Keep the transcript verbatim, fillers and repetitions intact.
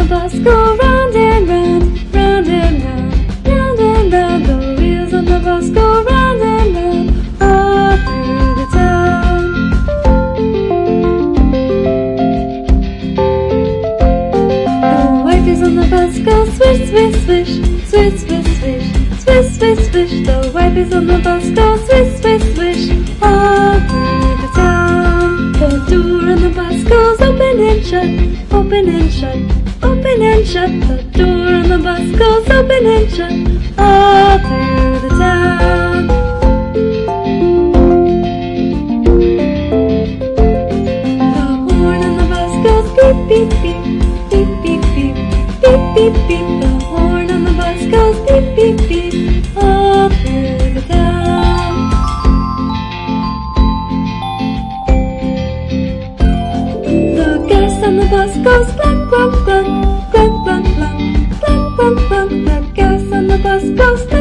bus go round and round, round and round, round and round. The wheels on the bus go round and round, all through the town. The wipers on the bus go swish, swish, swish, swish, swish, swish, swish, swish, swish. The wipers on the bus go swish, swish, swish, all through the town. The door on the bus goes open and shut, open and shut, open and shut. The door on the bus goes open and shut, all through the town. The horn on the bus goes beep, beep, beep, beep, beep, beep, beep, beep, beep. The horn on the bus goes beep, beep, beep, all through the town. The gas on the bus goes clunk, clunk, clunk, clunk, clunk, clunk, clunk, clunk, clunk. The gas on the bus goes